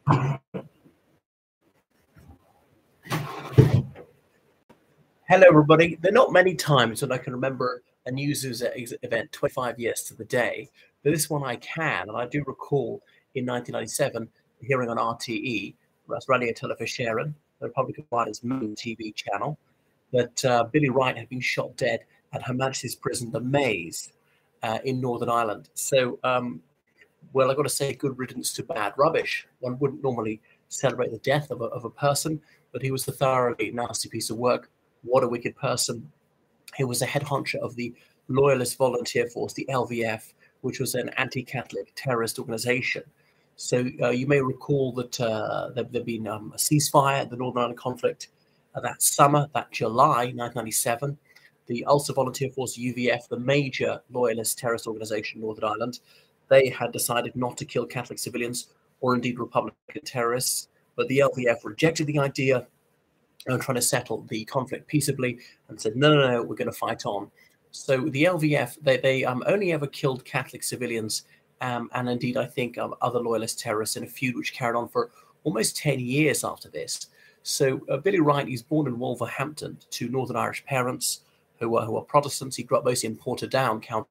Hello, everybody. There are not many times that I can remember a news event 25 years to the day, but this one I can. And I do recall in 1997 hearing on RTE, that's Radio Television, the Republic of Ireland's main TV channel, that Billy Wright had been shot dead at Her Majesty's Prison, the Maze, in Northern Ireland. So, well, I've got to say, good riddance to bad rubbish. One wouldn't normally celebrate the death of a person, but he was a thoroughly nasty piece of work. What a wicked person. He was a head honcho of the Loyalist Volunteer Force, the LVF, which was an anti-Catholic terrorist organization. So you may recall that there'd been a ceasefire, the Northern Ireland conflict, that summer, that July 1997. The Ulster Volunteer Force, UVF, the major loyalist terrorist organization in Northern Ireland, they had decided not to kill Catholic civilians or indeed Republican terrorists, but the LVF rejected the idea and trying to settle the conflict peaceably and said, no, we're going to fight on. So the LVF, they only ever killed Catholic civilians and indeed, I think, other loyalist terrorists in a feud which carried on for almost 10 years after this. So Billy Wright, he's born in Wolverhampton to Northern Irish parents who are Protestants. He grew up mostly in Portadown, County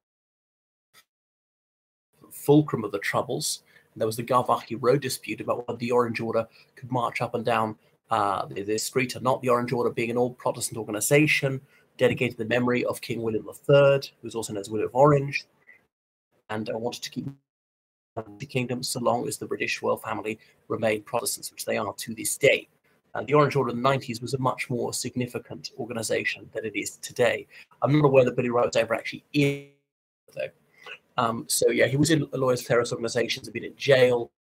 fulcrum of the Troubles. There was the Garvaghy Road dispute about whether the Orange Order could march up and down the street or not. The Orange Order being an old Protestant organization dedicated to the memory of King William III, who was also known as William of Orange, and wanted to keep the kingdom so long as the British royal family remained Protestants, which they are to this day. The Orange Order in the 90s was a much more significant organization than it is today. I'm not aware that Billy Wright was ever actually in, though. So yeah, he was in loyalist terrorist organizations, had been in jail.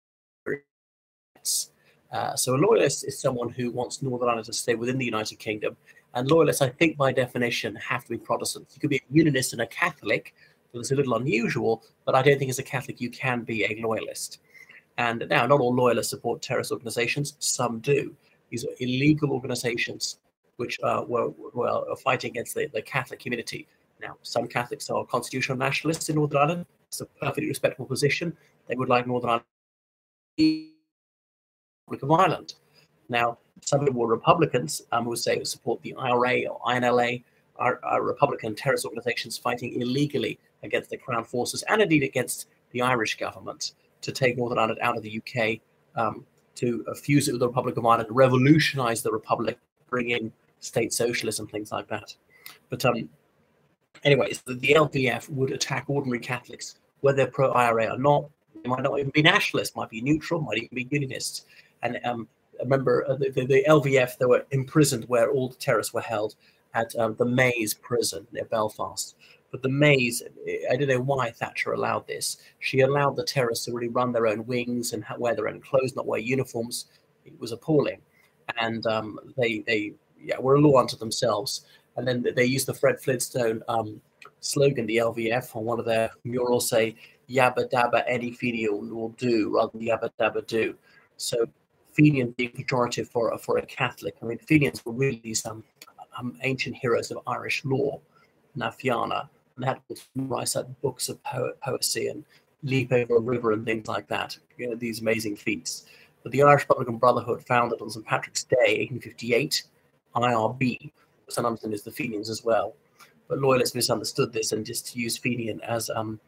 So a loyalist is someone who wants Northern Ireland to stay within the United Kingdom. And loyalists, I think, by definition, have to be Protestants. You could be a unionist and a Catholic, so it's a little unusual, but I don't think as a Catholic you can be a loyalist. And now, not all loyalists support terrorist organizations. Some do. These are illegal organizations which were fighting against the Catholic community. Now, some Catholics are constitutional nationalists in Northern Ireland. It's a perfectly respectable position. They would like Northern Ireland to be the Republic of Ireland. Now, some people were Republicans who say support the IRA or INLA, are Republican terrorist organizations fighting illegally against the Crown forces and indeed against the Irish government to take Northern Ireland out of the UK, to fuse it with the Republic of Ireland, revolutionize the Republic, bring in state socialism, things like that. But anyways, the LVF would attack ordinary Catholics, whether they're pro-IRA or not. They might not even be nationalists, might be neutral, might even be unionists. And remember, the LVF, they were imprisoned where all the terrorists were held at the Maze prison near Belfast. But the Maze, I don't know why Thatcher allowed this. She allowed the terrorists to really run their own wings and wear their own clothes, not wear uniforms. It was appalling. And they were a law unto themselves. And then they used the Fred Flintstone slogan, the LVF, on one of their murals, say, yabba dabba, any fenian will do, rather than yabba dabba do. So Fenian being pejorative for a Catholic. I mean, Fenians were really these ancient heroes of Irish law, Na Fianna, and they had to write books of poesy and leap over a river and things like that, these amazing feats. But the Irish Republican Brotherhood, founded on St. Patrick's Day, 1858, IRB, sometimes known as the Fenians as well. But loyalists misunderstood this and just used Fenian as an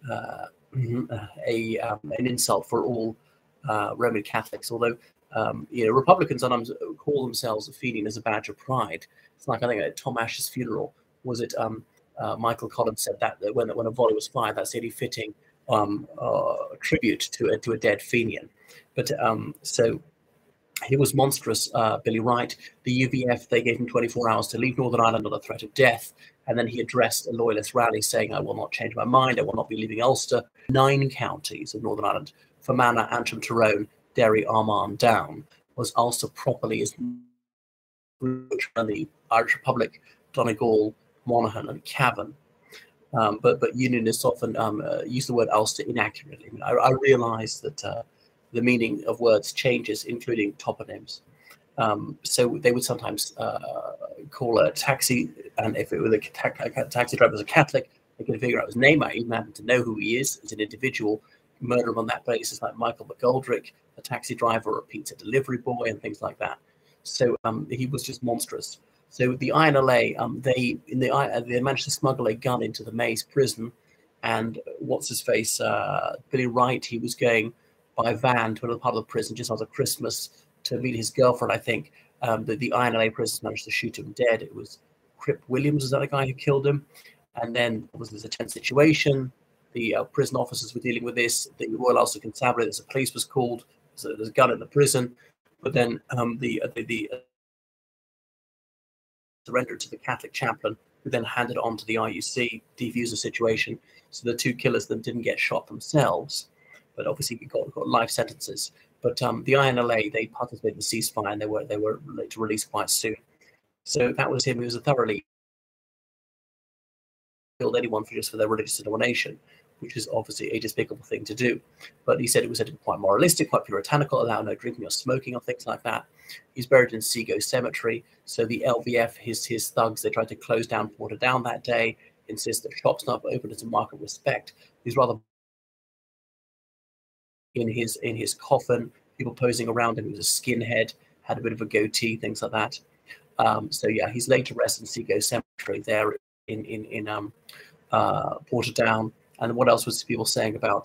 insult for all Roman Catholics. Although Republicans sometimes call themselves a Fenian as a badge of pride. It's like, I think at Tom Ashe's funeral, was it Michael Collins said that when a volley was fired, that's really fitting tribute to a dead Fenian. But so he was monstrous, Billy Wright. The UVF, they gave him 24 hours to leave Northern Ireland on a threat of death. And then he addressed a loyalist rally saying, I will not change my mind. I will not be leaving Ulster. 9 counties of Northern Ireland, Fermanagh, Antrim, Tyrone, Derry, Armagh, Down, was Ulster properly as the Irish Republic, Donegal, Monaghan, and Cavan. But unionists often use the word Ulster inaccurately. I mean, I realize that the meaning of words changes, including toponyms. So they would sometimes call a taxi, and if it was a taxi driver was a Catholic, they could figure out his name. I even happen to know who he is as an individual. murder him on that basis, like Michael McGoldrick, a taxi driver or a pizza delivery boy, and things like that. So he was just monstrous. So the INLA, they managed to smuggle a gun into the Maze prison, and what's his face, Billy Wright, he was going by van to another part of the prison just after Christmas to meet his girlfriend, I think. The INLA prisoners managed to shoot him dead. It was Crip Williams, was that the guy who killed him? And then there was this tense situation. The prison officers were dealing with this. The Royal Ulster Constabulary, the police was called. So there's a gun in the prison. But then the surrendered to the Catholic chaplain, who then handed it on to the RUC, defused the situation. So the two killers then didn't get shot themselves, but obviously got life sentences. But the INLA, they participated in the ceasefire, and they were later released quite soon. So that was him. He was a thoroughly killed anyone for their religious denomination, which is obviously a despicable thing to do. But he said it was said to be quite moralistic, quite puritanical, allow no drinking or smoking or things like that. He's buried in Seago Cemetery. So the LVF, his thugs, they tried to close down Portadown that day, insist that shops not open as a mark of respect. He's rather in his coffin, people posing around him. He was a skinhead, had a bit of a goatee, things like that. So yeah, he's laid to rest in Seago Cemetery there in Portadown. And what else was people saying about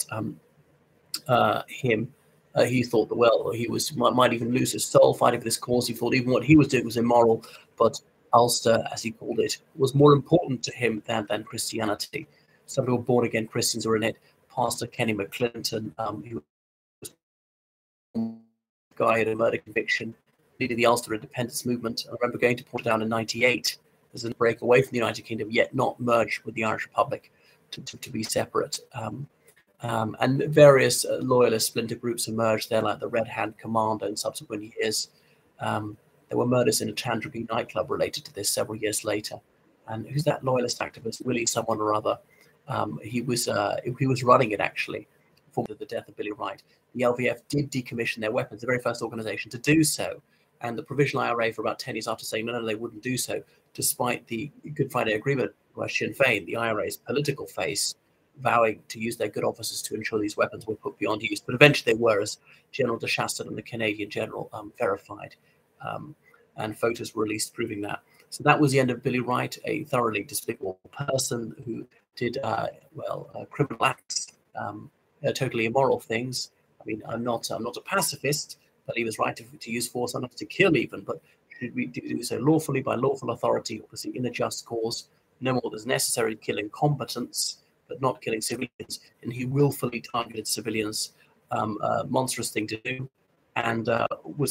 him? He thought that, well, he might even lose his soul fighting for this cause. He thought even what he was doing was immoral, but Ulster, as he called it, was more important to him than Christianity. Some people born-again Christians were in it. Pastor Kenny McClinton, who was a guy who had a murder conviction, leading the Ulster independence movement. I remember going to Portadown in '98 as a break away from the United Kingdom, yet not merged with the Irish Republic, to be separate. And various loyalist splinter groups emerged there, like the Red Hand Commando in subsequent years. There were murders in a Chandrogi nightclub related to this several years later. And who's that loyalist activist? Willie someone or other. He was running it, actually, for the death of Billy Wright. The LVF did decommission their weapons, the very first organization to do so. And the Provisional IRA, for about 10 years after, saying no, they wouldn't do so, despite the Good Friday Agreement by Sinn Féin, the IRA's political face, vowing to use their good offices to ensure these weapons were put beyond use. But eventually they were, as General de Chastel and the Canadian general verified. And photos were released proving that. So that was the end of Billy Wright, a thoroughly despicable person who did, criminal acts, totally immoral things. I mean, I'm not a pacifist, but he was right to use force, not to kill even, but should we do so lawfully by lawful authority, obviously in a just cause, no more than necessary, killing combatants, but not killing civilians. And he willfully targeted civilians, a monstrous thing to do, and was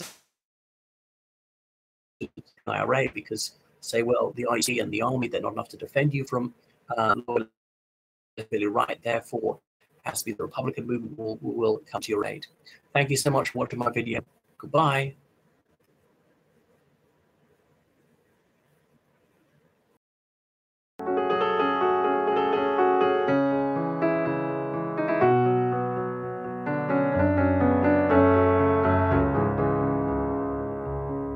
IRA because say, well, the IC and the army, they're not enough to defend you from Billy Wright, therefore has to be the Republican movement will come to your aid. Thank you so much for watching my video. Goodbye.